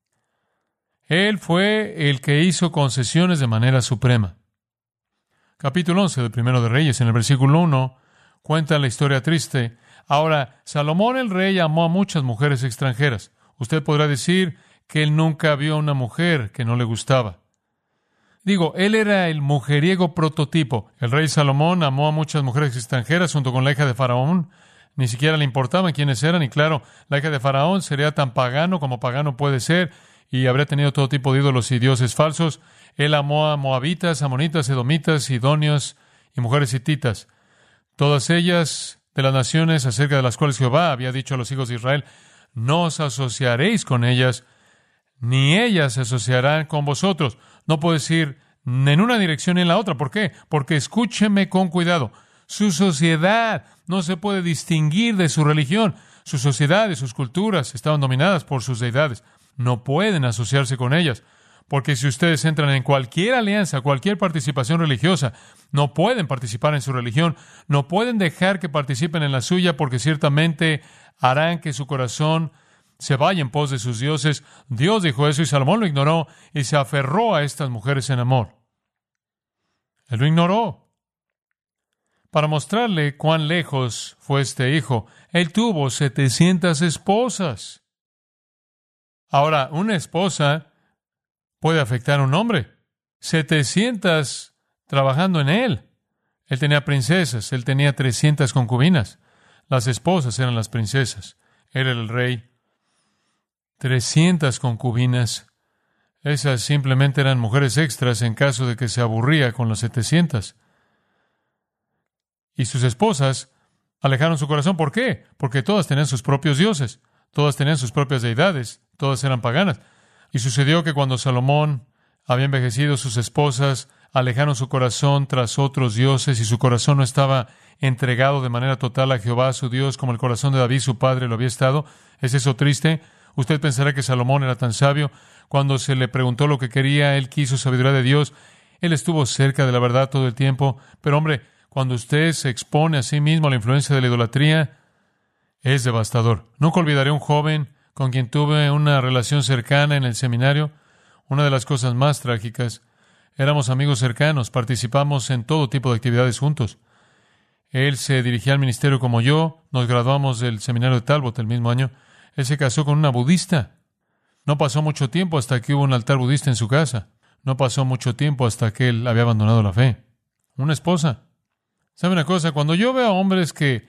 Él fue el que hizo concesiones de manera suprema. Capítulo once del primero de Reyes, en el versículo uno, cuenta la historia triste. Ahora, Salomón el rey amó a muchas mujeres extranjeras. Usted podrá decir que él nunca vio a una mujer que no le gustaba. Digo, él era el mujeriego prototipo. El rey Salomón amó a muchas mujeres extranjeras junto con la hija de Faraón. Ni siquiera le importaban quiénes eran. Y claro, la hija de Faraón sería tan pagano como pagano puede ser y habría tenido todo tipo de ídolos y dioses falsos. Él amó a moabitas, amonitas, edomitas, sidonios y mujeres hititas. Todas ellas de las naciones acerca de las cuales Jehová había dicho a los hijos de Israel, no os asociaréis con ellas, ni ellas se asociarán con vosotros. No puedes ir ni en una dirección ni en la otra. ¿Por qué? Porque escúcheme con cuidado. Su sociedad no se puede distinguir de su religión. Su sociedad y sus culturas estaban dominadas por sus deidades. No pueden asociarse con ellas. Porque si ustedes entran en cualquier alianza, cualquier participación religiosa, no pueden participar en su religión, no pueden dejar que participen en la suya, porque ciertamente harán que su corazón se vaya en pos de sus dioses. Dios dijo eso y Salomón lo ignoró y se aferró a estas mujeres en amor. Él lo ignoró. Para mostrarle cuán lejos fue este hijo, él tuvo setecientas esposas. Ahora, una esposa puede afectar a un hombre. setecientas trabajando en él. Él tenía princesas, él tenía trescientas concubinas. Las esposas eran las princesas. Él era el rey. trescientas concubinas. Esas simplemente eran mujeres extras en caso de que se aburría con las setecientas. Y sus esposas alejaron su corazón. ¿Por qué? Porque todas tenían sus propios dioses. Todas tenían sus propias deidades. Todas eran paganas. Y sucedió que cuando Salomón había envejecido, sus esposas alejaron su corazón tras otros dioses y su corazón no estaba entregado de manera total a Jehová, su Dios, como el corazón de David, su padre, lo había estado. ¿Es eso triste? Usted pensará que Salomón era tan sabio. Cuando se le preguntó lo que quería, él quiso sabiduría de Dios. Él estuvo cerca de la verdad todo el tiempo. Pero hombre, cuando usted se expone a sí mismo a la influencia de la idolatría, es devastador. Nunca olvidaré a un joven con quien tuve una relación cercana en el seminario. Una de las cosas más trágicas, éramos amigos cercanos, participamos en todo tipo de actividades juntos. Él se dirigía al ministerio como yo, nos graduamos del seminario de Talbot el mismo año. Él se casó con una budista. No pasó mucho tiempo hasta que hubo un altar budista en su casa. No pasó mucho tiempo hasta que él había abandonado la fe. Una esposa. ¿Sabe una cosa? Cuando yo veo a hombres que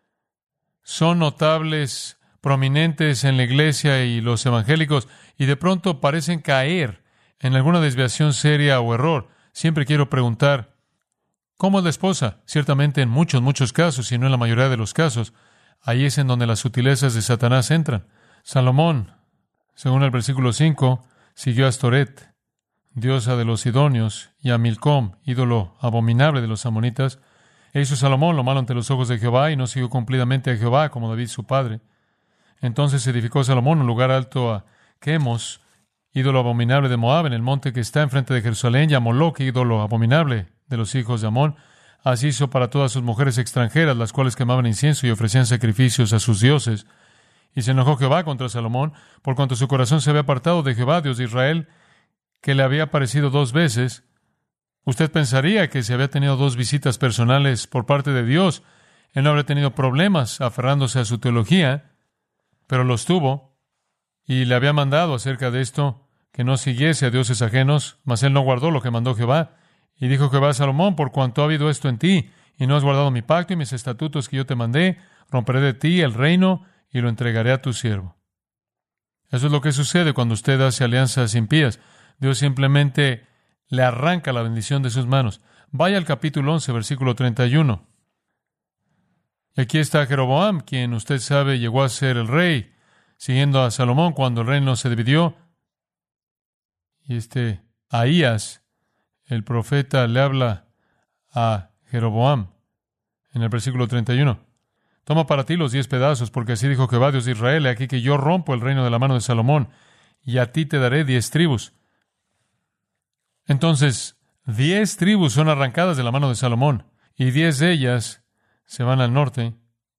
son notables, prominentes en la iglesia y los evangélicos, y de pronto parecen caer en alguna desviación seria o error, siempre quiero preguntar, ¿cómo es la esposa? Ciertamente en muchos, muchos casos, y no en la mayoría de los casos, ahí es en donde las sutilezas de Satanás entran. Salomón, según el versículo cinco, siguió a Astoret, diosa de los sidonios, y a Milcom, ídolo abominable de los amonitas. E hizo Salomón lo malo ante los ojos de Jehová, y no siguió cumplidamente a Jehová como David su padre. Entonces edificó Salomón un lugar alto a Quemos, ídolo abominable de Moab, en el monte que está enfrente de Jerusalén, y a Moloc, ídolo abominable de los hijos de Amón. Así hizo para todas sus mujeres extranjeras, las cuales quemaban incienso y ofrecían sacrificios a sus dioses. Y se enojó Jehová contra Salomón, por cuanto su corazón se había apartado de Jehová, Dios de Israel, que le había aparecido dos veces. Usted pensaría que si había tenido dos visitas personales por parte de Dios, él no habría tenido problemas aferrándose a su teología, pero los tuvo, y le había mandado acerca de esto, que no siguiese a dioses ajenos, mas él no guardó lo que mandó Jehová. Y dijo Jehová a Salomón, por cuanto ha habido esto en ti, y no has guardado mi pacto y mis estatutos que yo te mandé, romperé de ti el reino y lo entregaré a tu siervo. Eso es lo que sucede cuando usted hace alianzas impías. Dios simplemente le arranca la bendición de sus manos. Vaya al capítulo once, versículo treinta y uno. Y aquí está Jeroboam, quien usted sabe llegó a ser el rey, siguiendo a Salomón cuando el reino se dividió. Y este Ahías, el profeta, le habla a Jeroboam en el versículo treinta y uno. toma para ti los diez pedazos, porque así dijo Jehová, Dios de Israel, he aquí que yo rompo el reino de la mano de Salomón, y a ti te daré diez tribus. Entonces, diez tribus son arrancadas de la mano de Salomón, y diez de ellas se van al norte.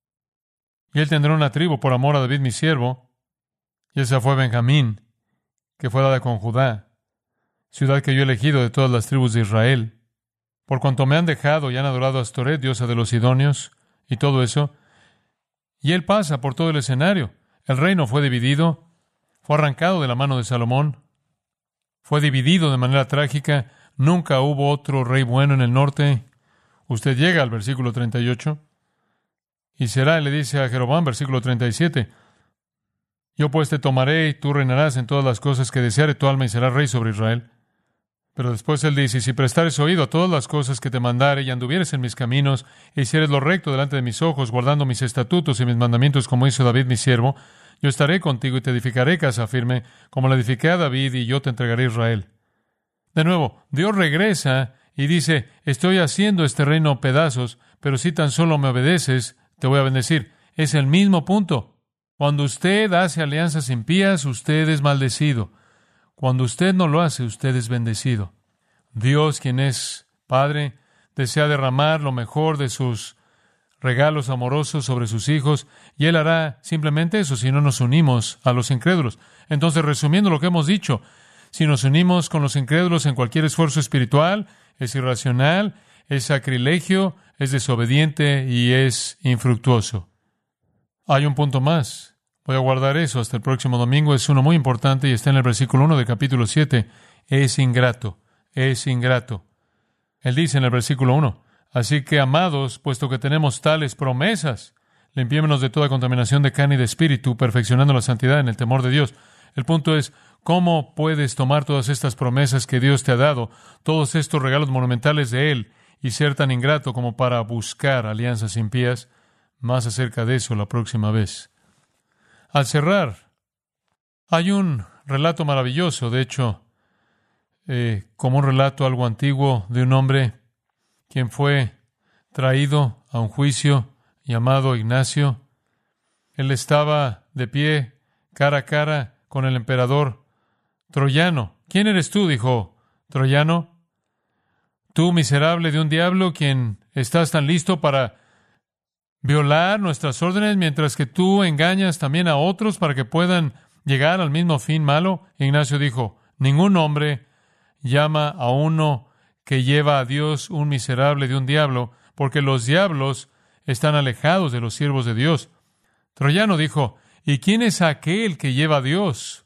Y él tendrá una tribu por amor a David mi siervo, y esa fue Benjamín, que fue dada con Judá, ciudad que yo he elegido de todas las tribus de Israel. Por cuanto me han dejado y han adorado a Astoret, diosa de los sidonios, y todo eso. Y él pasa por todo el escenario. El reino fue dividido, fue arrancado de la mano de Salomón, fue dividido de manera trágica. Nunca hubo otro rey bueno en el norte. Usted llega al versículo treinta y ocho, y será, le dice a Jeroboam, versículo treinta y siete, yo pues te tomaré y tú reinarás en todas las cosas que deseare tu alma y serás rey sobre Israel. Pero después él dice, si prestares oído a todas las cosas que te mandare y anduvieres en mis caminos, e hicieres lo recto delante de mis ojos, guardando mis estatutos y mis mandamientos como hizo David mi siervo, yo estaré contigo y te edificaré casa firme, como la edifiqué a David, y yo te entregaré a Israel. De nuevo, Dios regresa y dice, estoy haciendo este reino pedazos, pero si tan solo me obedeces, te voy a bendecir. Es el mismo punto. Cuando usted hace alianzas impías, usted es maldecido. Cuando usted no lo hace, usted es bendecido. Dios, quien es Padre, desea derramar lo mejor de sus regalos amorosos sobre sus hijos, y Él hará simplemente eso si no nos unimos a los incrédulos. Entonces, resumiendo lo que hemos dicho, si nos unimos con los incrédulos en cualquier esfuerzo espiritual, es irracional, es sacrilegio, es desobediente y es infructuoso. Hay un punto más. Voy a guardar eso hasta el próximo domingo. Es uno muy importante y está en el versículo uno de capítulo siete. Es ingrato, es ingrato. Él dice en el versículo uno, así que, amados, puesto que tenemos tales promesas, limpiémonos de toda contaminación de carne y de espíritu, perfeccionando la santidad en el temor de Dios. El punto es, ¿cómo puedes tomar todas estas promesas que Dios te ha dado, todos estos regalos monumentales de Él, y ser tan ingrato como para buscar alianzas impías? Más acerca de eso la próxima vez. Al cerrar, hay un relato maravilloso, de hecho, eh, como un relato algo antiguo de un hombre quien fue traído a un juicio llamado Ignacio. Él estaba de pie, cara a cara, con el emperador Troyano. ¿Quién eres tú?, dijo Troyano. Tú, miserable de un diablo, quien estás tan listo para violar nuestras órdenes, mientras que tú engañas también a otros para que puedan llegar al mismo fin malo. Ignacio dijo, ningún hombre llama a uno que lleva a Dios un miserable de un diablo, porque los diablos están alejados de los siervos de Dios. Troyano dijo, ¿y quién es aquel que lleva a Dios?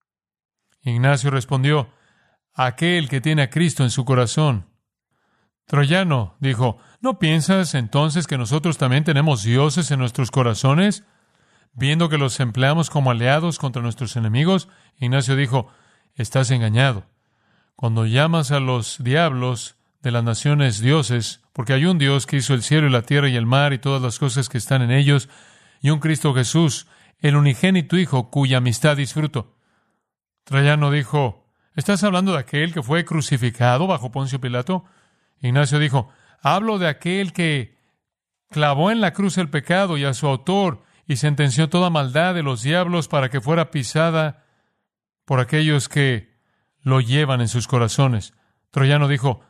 Ignacio respondió, aquel que tiene a Cristo en su corazón. Troyano dijo, ¿no piensas entonces que nosotros también tenemos dioses en nuestros corazones, viendo que los empleamos como aliados contra nuestros enemigos? Ignacio dijo, estás engañado. Cuando llamas a los diablos de las naciones dioses, porque hay un Dios que hizo el cielo y la tierra y el mar y todas las cosas que están en ellos, y un Cristo Jesús, el unigénito Hijo, cuya amistad disfruto. Troyano dijo, ¿estás hablando de aquel que fue crucificado bajo Poncio Pilato? Ignacio dijo, hablo de aquel que clavó en la cruz el pecado y a su autor y sentenció toda maldad de los diablos para que fuera pisada por aquellos que lo llevan en sus corazones. Troyano dijo,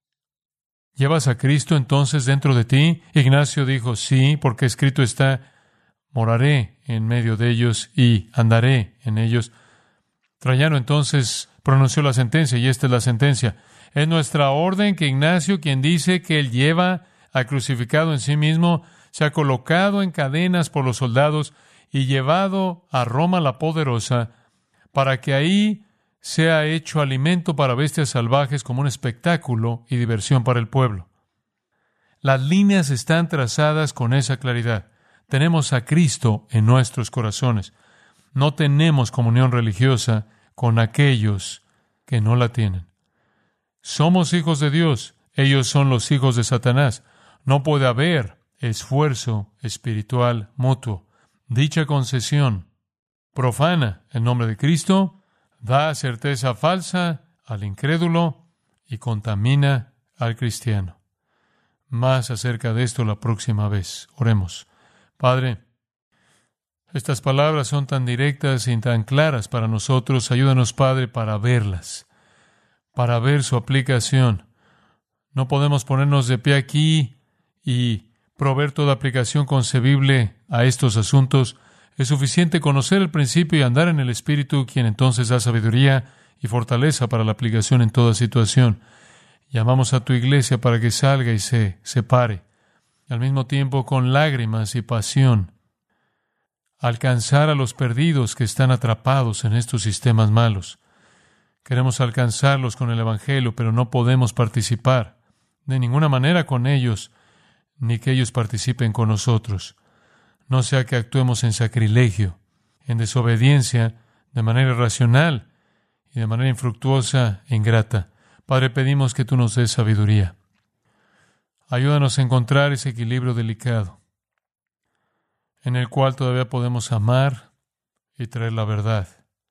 ¿llevas a Cristo entonces dentro de ti? Ignacio dijo, sí, porque escrito está, moraré en medio de ellos y andaré en ellos. Troyano entonces pronunció la sentencia, y esta es la sentencia. Es nuestra orden que Ignacio, quien dice que él lleva al crucificado en sí mismo, sea colocado en cadenas por los soldados y llevado a Roma la poderosa, para que ahí sea hecho alimento para bestias salvajes como un espectáculo y diversión para el pueblo. Las líneas están trazadas con esa claridad. Tenemos a Cristo en nuestros corazones. No tenemos comunión religiosa con aquellos que no la tienen. Somos hijos de Dios, ellos son los hijos de Satanás. No puede haber esfuerzo espiritual mutuo. Dicha concesión profana el nombre de Cristo, da certeza falsa al incrédulo y contamina al cristiano. Más acerca de esto la próxima vez. Oremos. Padre, estas palabras son tan directas y tan claras para nosotros. Ayúdanos, Padre, para verlas, para ver su aplicación. No podemos ponernos de pie aquí y proveer toda aplicación concebible a estos asuntos. Es suficiente conocer el principio y andar en el Espíritu, quien entonces da sabiduría y fortaleza para la aplicación en toda situación. Llamamos a tu iglesia para que salga y se separe, al mismo tiempo con lágrimas y pasión, alcanzar a los perdidos que están atrapados en estos sistemas malos. Queremos alcanzarlos con el Evangelio, pero no podemos participar de ninguna manera con ellos, ni que ellos participen con nosotros. No sea que actuemos en sacrilegio, en desobediencia, de manera irracional y de manera infructuosa e ingrata. Padre, pedimos que tú nos des sabiduría. Ayúdanos a encontrar ese equilibrio delicado, en el cual todavía podemos amar y traer la verdad,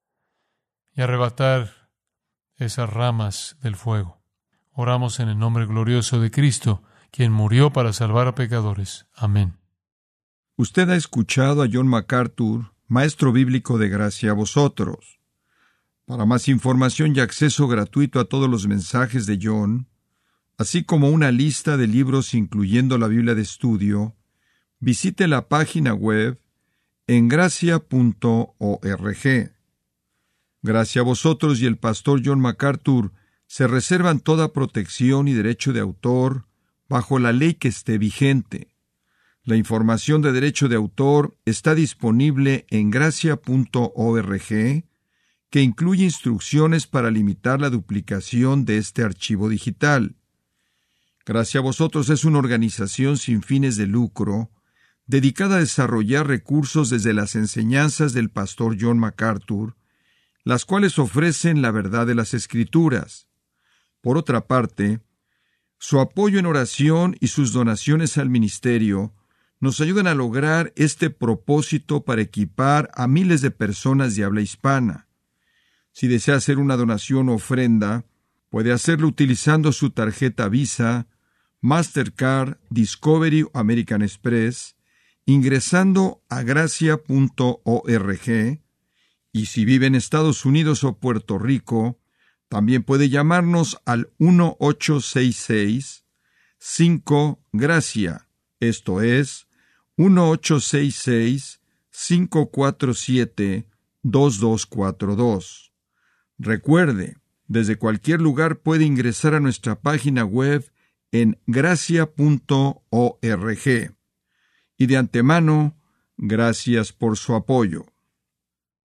y arrebatar esas ramas del fuego. Oramos en el nombre glorioso de Cristo, quien murió para salvar a pecadores. Amén. Usted ha escuchado a John MacArthur, maestro bíblico de gracia a vosotros. Para más información y acceso gratuito a todos los mensajes de John, así como una lista de libros incluyendo la Biblia de estudio, visite la página web en gracia punto org. Gracia a vosotros y el pastor John MacArthur se reservan toda protección y derecho de autor bajo la ley que esté vigente. La información de derecho de autor está disponible en gracia punto org, que incluye instrucciones para limitar la duplicación de este archivo digital. Gracia a vosotros es una organización sin fines de lucro dedicada a desarrollar recursos desde las enseñanzas del pastor John MacArthur, las cuales ofrecen la verdad de las Escrituras. Por otra parte, su apoyo en oración y sus donaciones al ministerio nos ayudan a lograr este propósito para equipar a miles de personas de habla hispana. Si desea hacer una donación o ofrenda, puede hacerlo utilizando su tarjeta Visa, Mastercard, Discovery o American Express, ingresando a gracia punto org, y si vive en Estados Unidos o Puerto Rico, también puede llamarnos al uno ocho seis seis cinco gracia, esto es, uno ocho seis seis cinco cuatro siete dos dos cuatro dos. Recuerde, desde cualquier lugar puede ingresar a nuestra página web en gracia punto org. Y de antemano, gracias por su apoyo.